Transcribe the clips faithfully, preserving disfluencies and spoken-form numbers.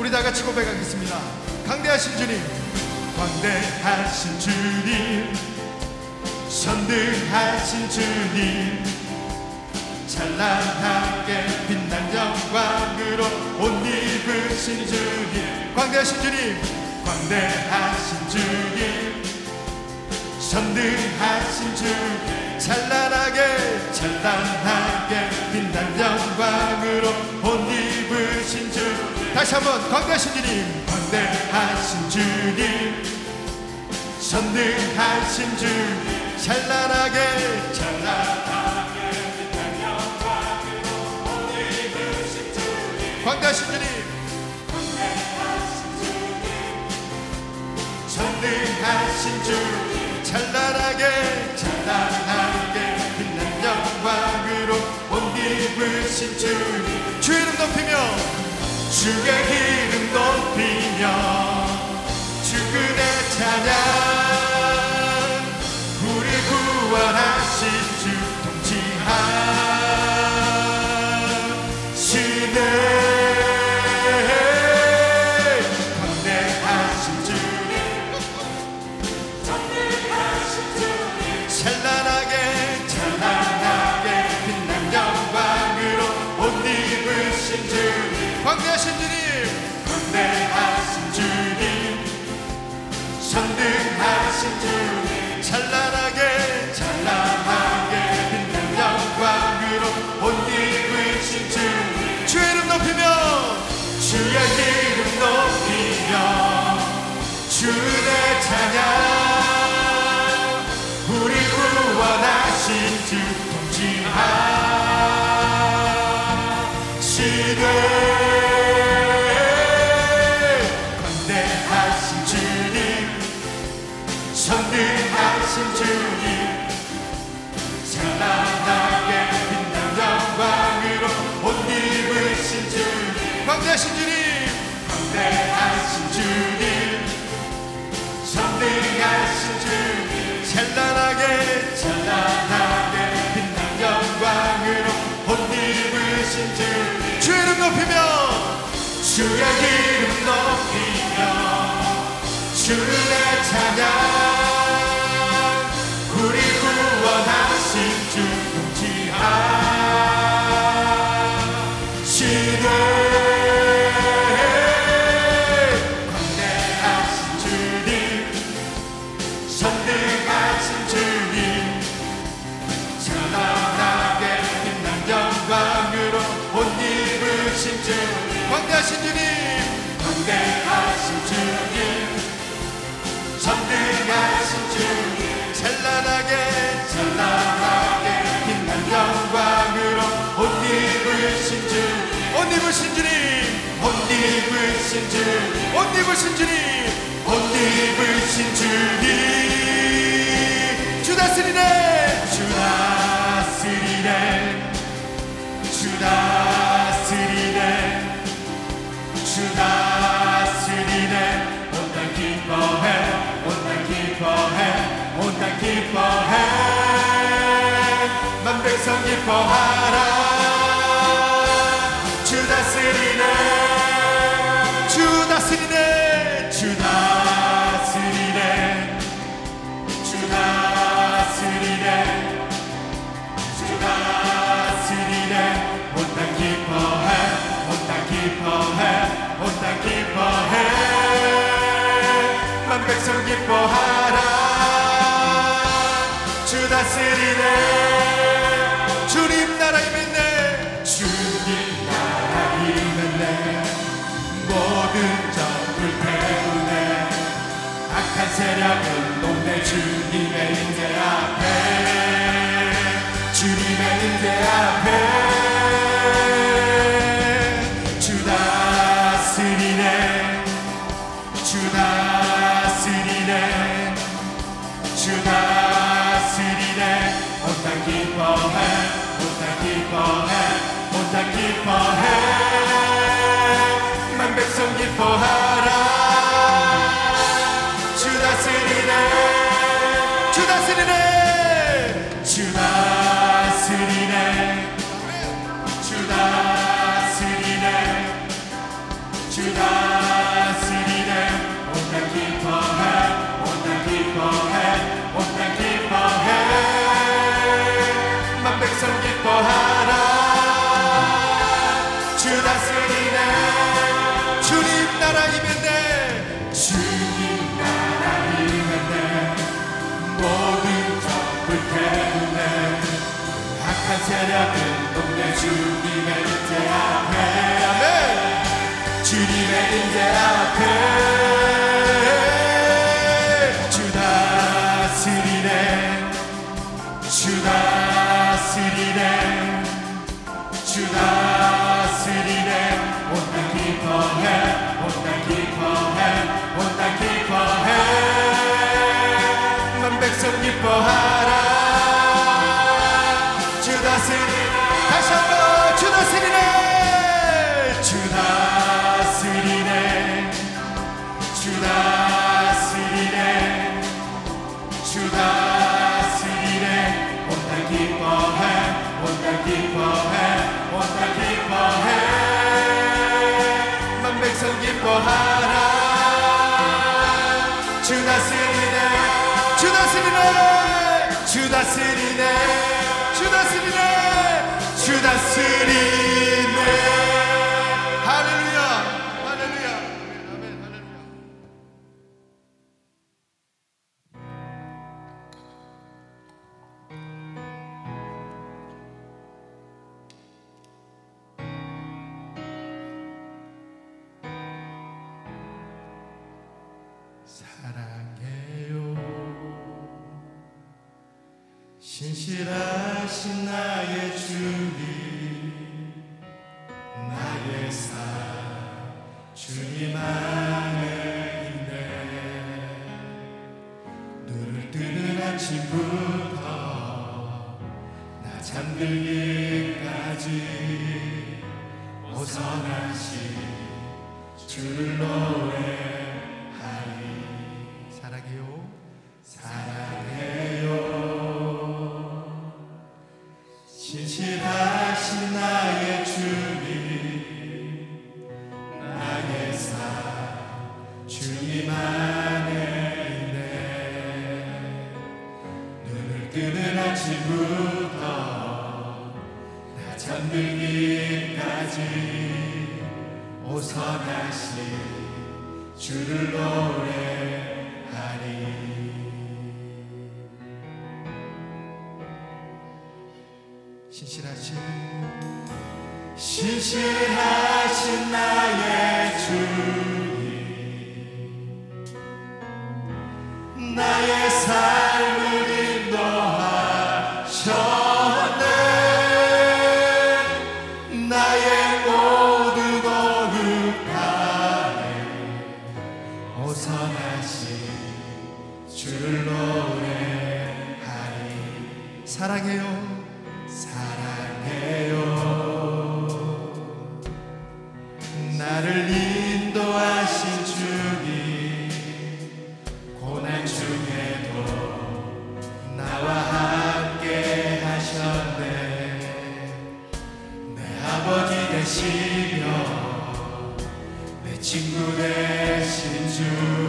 우리 다 같이 고백하겠습니다. 강대하신 주님, 광대하신 주님, 선등하신 주님, 찬란하게 빛난 영광으로 옷 입으신 주님, 광대하신 주님, 광대하신 주님, 선등하신 주님, 찬란하게 찬란하게 빛난 영광으로 옷 입으신 주님, 다시 한번 광대하신 주님, 광대하신 주님, 선등하신 주님, 찬란하게 찬란하게 빛난 영광으로 옷 입으신 주님, 광대하신 주님, 광대하신 주님, 선등하신 주님, 찬란하게 찬란하게 빛난 영광으로 옷 입으신 주님, 주 이름 높이며 주의 이름 높이며 주 그대 찬양, 우리 구원하신 주 통치하시네. 광대하신 주님, 선대하신 주님, 찬란하게 찬란하게 빛난 영광으로 옷 입으신 주님, 광대하신 주님, 광대하신 주님, 선등하신 주님, 찬란하게 찬란하게 빛난 영광으로 옷 입으신 주님, 주 이름 높이며 주의 이름 높이며 주의 찬양, 우리 구원하신 주 통치하시네. 광대하신 주님, 선등하신 주님, 찬란하게 빛난 영광으로 옷 입으신 주님, 광대하신 주님, 광대하신 주님, 선등하신 주님, 찬란하게 찬란하게 빛난 영광으로 옷 입으신 주님, 주 이름 높이며 주의 이름 높이며 주의 찬양, 우리 구원하신 주 통치하시네. 광대하신 주님, 선등하신 주님, 찬란하게 빛난 영광으로 옷 입으신 주님, 광대하신 주님, 광대하신 주님, 선등하신 주님, 찬란하게 찬란하게 빛난 영광으로 옷 입으신 주님, 옷 입으신 주님, 옷 입으신 주님, 옷 입으신 주님, 옷 입으신 주님, 주 다스리네, 주 다스리네, 주 다스리네, 주 다스리네. 온 땅 기뻐해, 온 땅 기뻐해, 온 땅 기뻐해, 만 백성 기뻐하라. 주 다스리네, 주 다스리네, 주 다스리네, 주 다스리네, 주 다스리네. 온 땅 기뻐해, 온 땅 기뻐해, 온 땅 기뻐해, 만 백성 기뻐하라. 주 다스리네, 주님 나라 임했네, 주님 나라 임했네. 모든 적을 태우네. 악한 세력은 녹네. 주님의 임재 앞에, 주님의 임재 앞에. 주 다스리네, 주 다스리네, 주 다스리네. 온 땅 기뻐해, 온 땅 기뻐해, 온 땅 기뻐해, 만 백성 기뻐하라. 주 다스리네, 주 다스리네, 주 다스리네, 주 다스리네, 주 다스리네. 주님의 임재 앞에 아멘. 주님의 임재 앞에 주 다스리네 주 다스리네 주 다스리네 온 땅 기뻐해 온 땅 기뻐해 온 땅 기뻐해 만 백성 기뻐하라 주 다스리네 다시 한번 주 다스리네. 주 다스리네 주 다스리네 주 다스리네 온 땅 기뻐해 온 땅 기뻐해 온 땅 기뻐해 만 백성 기뻐하라 주 다스리네 주 다스리네. 주 다스리네 주 다스리네. 주 다스리네 할렐루야. 할렐루야. 아멘. 아멘. 할렐루야. 사랑해요 신실하신 나의 주님 나의 삶 주님 안에 있네 눈을 뜨는 아침부터 나 잠들기까지 오선하신 주를 노래하리 사랑해요. 사랑해요 신실하신 나의 주님 나의 삶 주님 안에 있네 눈을 뜨는 아침부터 나 잠들기까지 오선하신 주를 노래하리 신실하신 신실하신 나의 주님 나의 삶을 인도하셨네 나의 모든 어긋함에 오선하신 주를 노래하리 사랑해요. 사랑해요 나를 인도하신 주님 고난 중에도 나와 함께 하셨네 내 아버지 되시며 내 친구 되신 주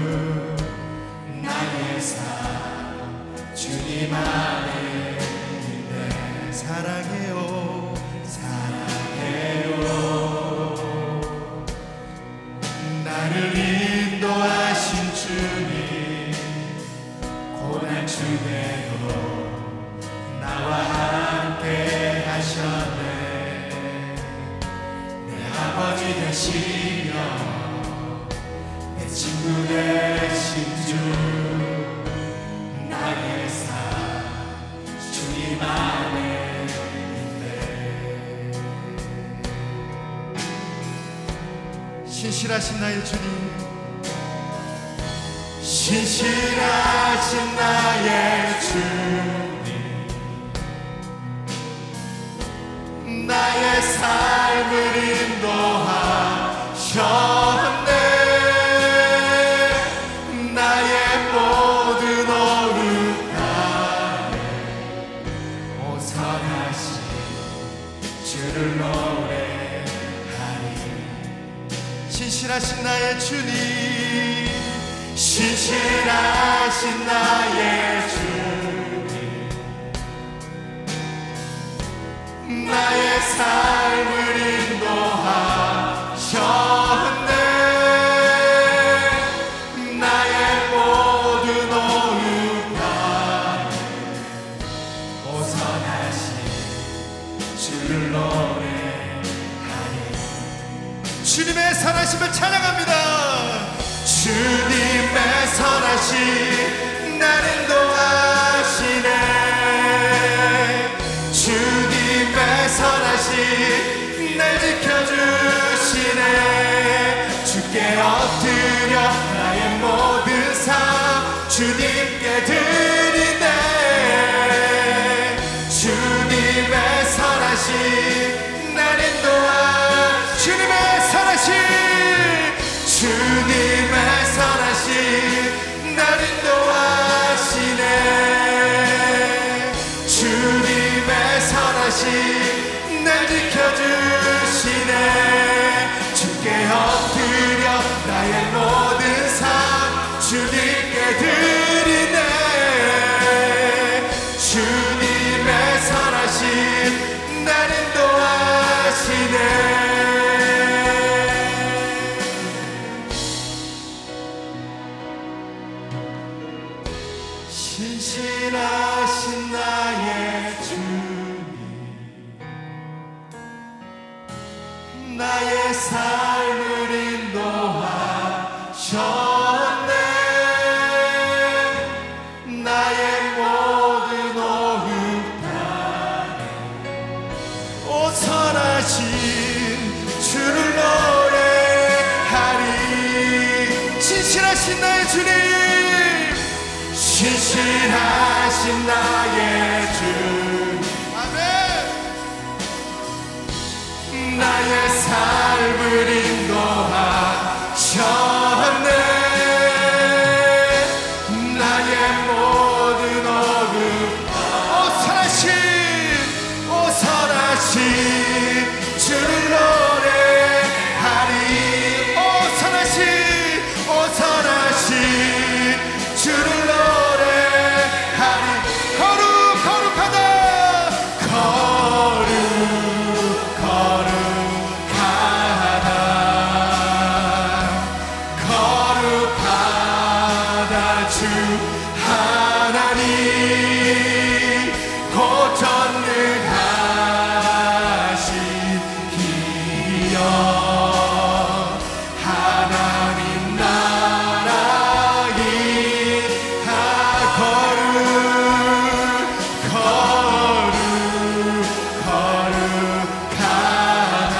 나의 삶 주님 안에 있네 사랑해요 사랑해요 나를 인도하신 주님 고난 중에도 나와 함께 하셨네 내 아버지 되시며 내 친구 되신 주 나의 삶 주님 안에 있네 신실하신 나의 주님. 신실하신 나의 주님 나의 삶을 인도하셨네 나의 모든 어긋함에 오선하신 주를 노래하리 신실하신 나의 주님. 신실하신 나의 주님 나의 삶을 인도하셨네 나의 모든 어긋함에 오선하신 주를 노래 주님의 선하심을 찬양합니다. 주님의 선하심 나를 인도하시네. 주님의 선하심 날 지켜주시네. 주께 엎드려 나의 모든 삶 주님께 드리네. 주님의 선하심 날 인도하 주님의 선하심 주님의 선하심 날 인도하시네. 주님의 선하심 날 지켜주시네. 주께 엎드려 나의 모든 삶 주님께 드리네. 주님의 선하심 날 인도하시네. 신실하신 나의 주님 나의 삶을 인도하셨네. 나의 모든 오흡 다 오 선하신 주를 노래하리. 신실하신 나의 주님, 신실하신 나의 주 아멘. 나의 삶을 인도하셨네. 나의 모든 어긋 오 선하신, 오 선하신 주를 노래하리. 오 선하신, 오 선하신 주를 노래하리. 거룩 거룩하다. 거룩 거룩하다. 거룩하다 주 하나님 곧 전능하시기여. 하나님 나라이 다 거룩 거룩 거룩하다.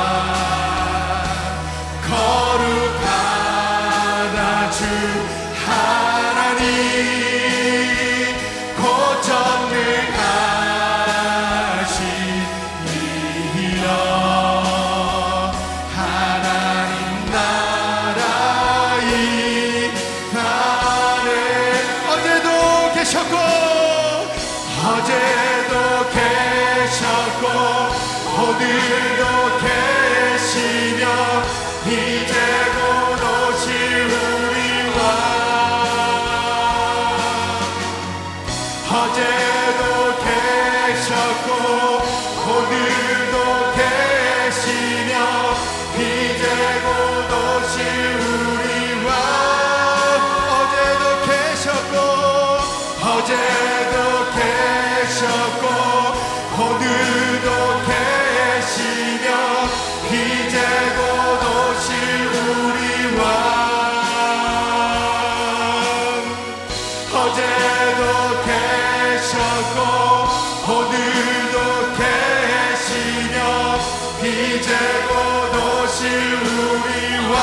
거룩하다 주 하나님 곧 전능하시리여. 하나님 나라이 나네. 어제도 계셨고 어제도 계셨고 오늘도 계시며 이제 곧 오실 우리 왕. 어제도 계셨고 오늘도 계시며 이제 곧 오실 우리 왕. 어제도 계셨고 어제도 계셨고 오늘도 계시며 이제 곧 오실 우리 왕. 어제도 계셨고 오늘도 계시며 이제 곧 오실 우리 왕.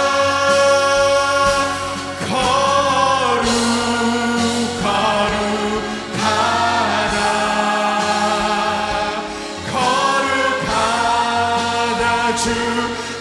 거룩 거룩하다. 거룩하다 주